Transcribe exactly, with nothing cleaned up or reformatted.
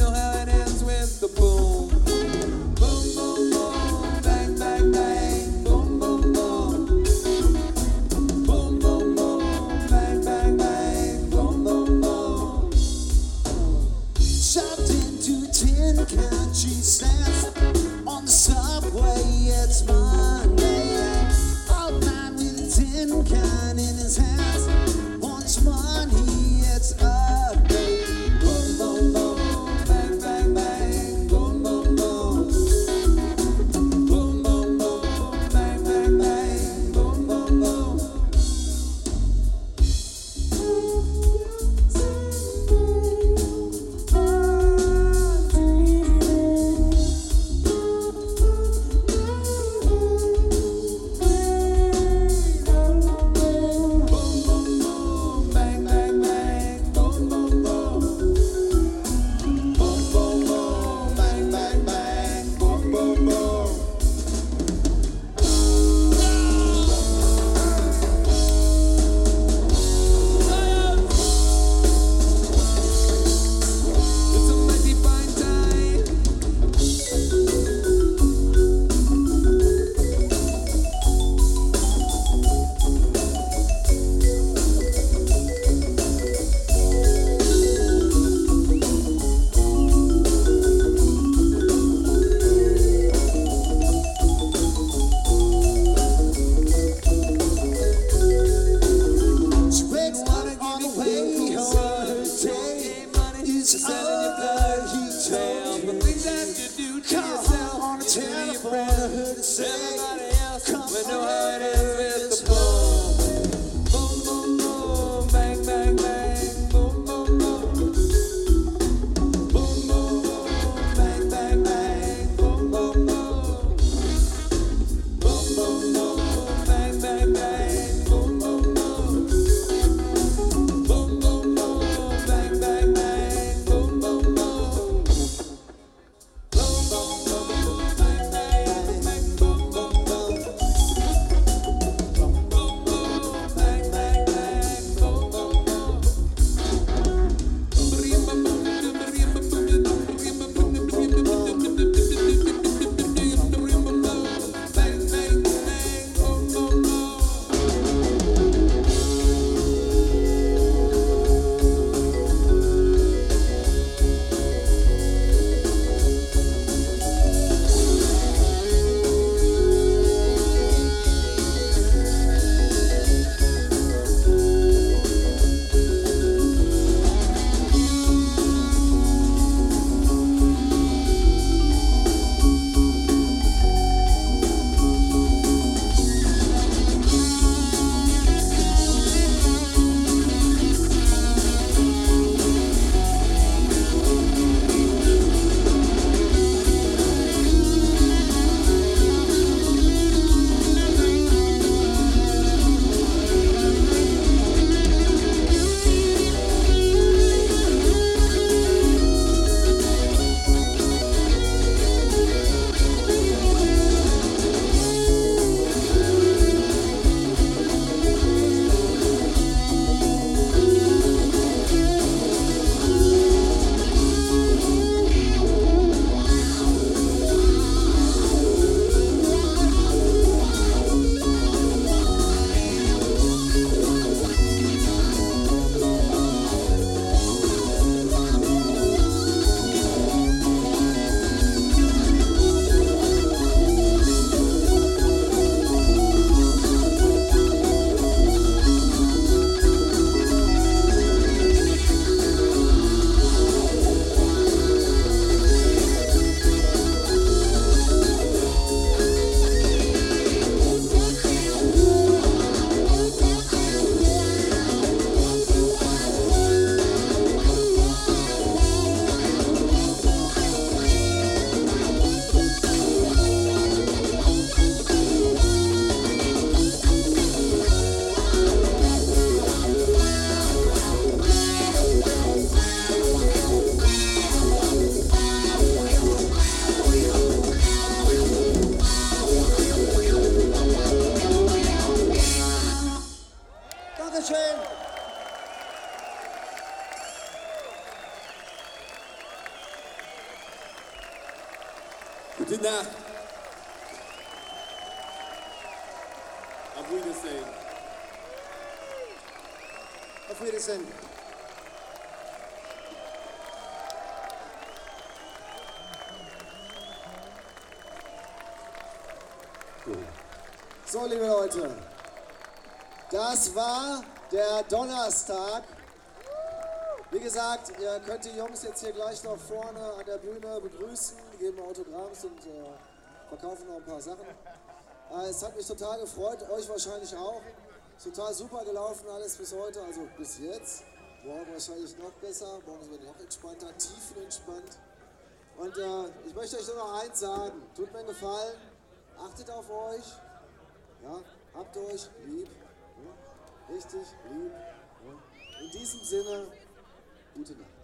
know how it ends with the boom. Boom, boom, boom, bang, bang, bang. Boom, boom, boom. Boom, boom, boom, bang, bang, bang. Boom, boom, boom. Shoved into a tin can, she stands on the subway. It's Monday. Old man with a tin can in his hands wants money. It's ugly. Boom, boom, boom, bang, bang, bang. Boom, boom, boom. Boom, boom, boom, bang, bang, bang. Boom, boom, boom. Gute Nacht. Auf Wiedersehen. Auf Wiedersehen. So, liebe Leute, das war der Donnerstag. Wie gesagt, ihr könnt die Jungs jetzt hier gleich noch vorne an der Bühne begrüßen, die geben Autogramms und äh, verkaufen noch ein paar Sachen. Äh, es hat mich total gefreut, euch wahrscheinlich auch. Total super gelaufen alles bis heute, also bis jetzt. Morgen wahrscheinlich noch besser, morgen sind wir noch entspannter, tiefenentspannt. Und äh, ich möchte euch nur noch eins sagen, tut mir einen Gefallen, achtet auf euch. Ja, habt euch lieb, ja, richtig lieb. Ja. In diesem Sinne, gute Nacht.